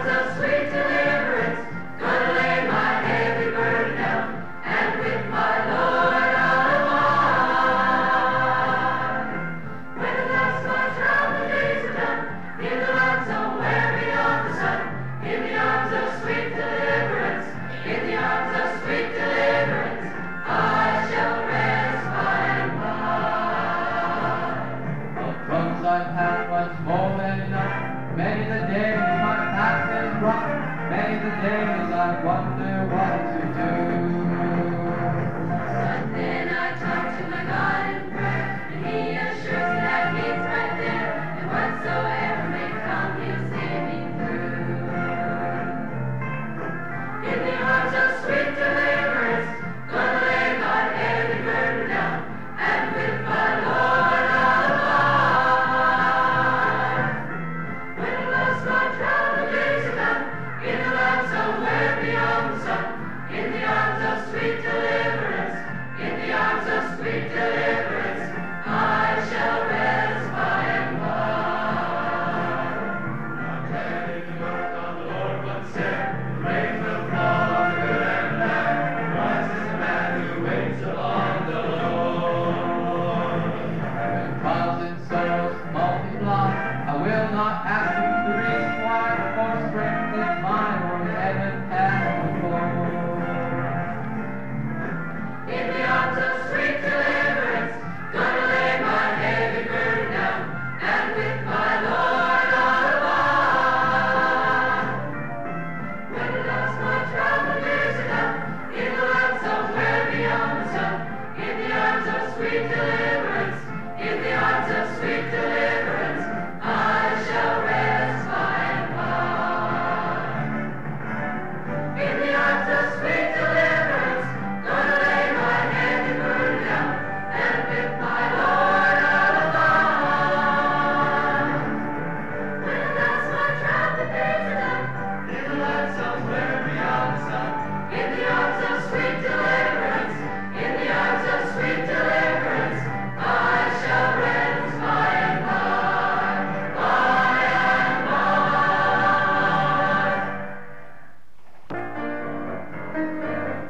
of sweet deliverance, gonna lay my heavy burden down, and with my Lord I'll abide. When at last my traveling days are done, in the land somewhere beyond the sun, in the arms of sweet deliverance, in the arms of sweet deliverance, I shall rest by and by. The crumbs I've had was more than enough. Many the days my past has brought, many the days I wonder what to do.